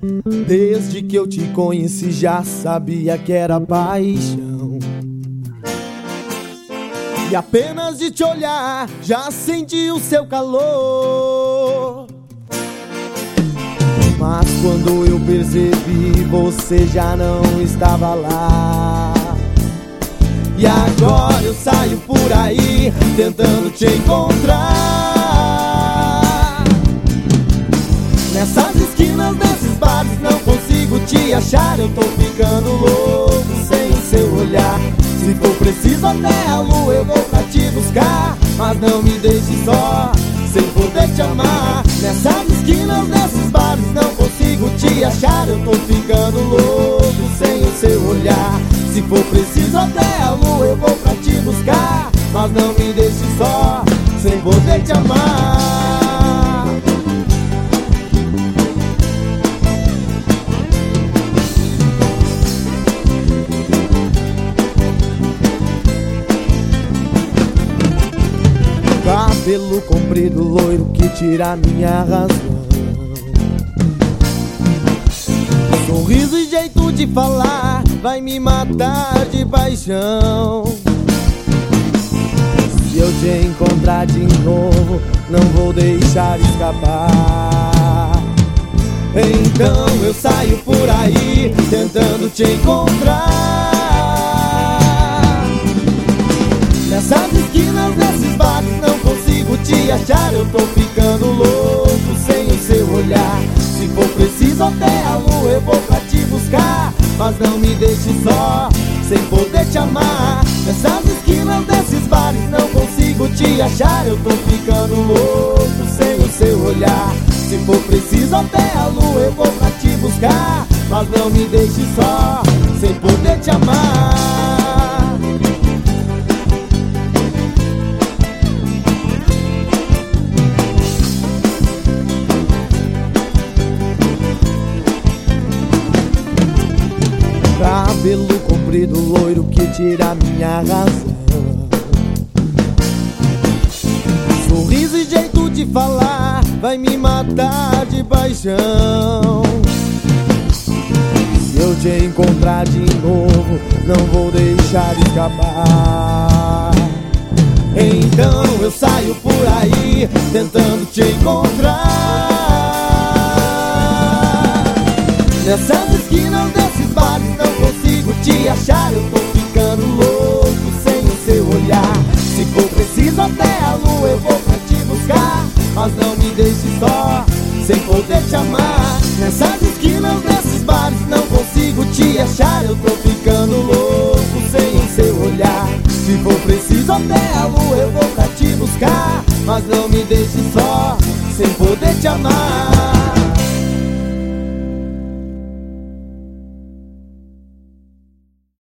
Desde que eu te conheci já sabia que era paixão, e apenas de te olhar já senti o seu calor. Mas quando eu percebi, você já não estava lá. E agora eu saio por aí tentando te encontrar. Nessas esquinas, nesses bares, não consigo te achar. Eu tô ficando louco sem o seu olhar. Se for preciso até a lua eu vou pra te buscar, mas não me deixe só, sem poder te amar. Nessas esquinas, nesses bares, não consigo te achar. Eu tô ficando louco sem o seu olhar. Se for preciso até a lua eu vou pra te buscar, mas não me deixe só, sem poder te amar. Cabelo comprido, loiro que tira minha razão. Sorriso e jeito de falar vai me matar de paixão. Se eu te encontrar de novo, não vou deixar escapar. Então eu saio por aí tentando te encontrar. Nessas esquinas, nesses bares, não consigo te achar. Eu tô ficando louco sem o seu olhar. Se for preciso até a lua eu vou pra te buscar, mas não me deixe só, sem poder te amar. Nessas esquinas, nesses bares, não consigo te achar. Eu tô ficando louco sem o seu olhar. Se for preciso até a lua eu vou pra te buscar, mas não me deixe só, sem poder te amar. Cabelo comprido, loiro que tira minha razão. Sorriso e jeito de falar vai me matar de paixão. Se eu te encontrar de novo, não vou deixar escapar. Então eu saio por aí tentando te encontrar. Nessas esquinas, nesses bares, não consigo te achar. Eu tô ficando louco sem o seu olhar. Se for preciso até a lua eu vou pra te buscar, mas não me deixe só, sem poder te amar. Nessas esquinas, nesses bares, não consigo te achar. Eu tô ficando louco sem o seu olhar. Se for preciso até a lua eu vou pra te buscar, mas não me deixe só, sem poder te amar.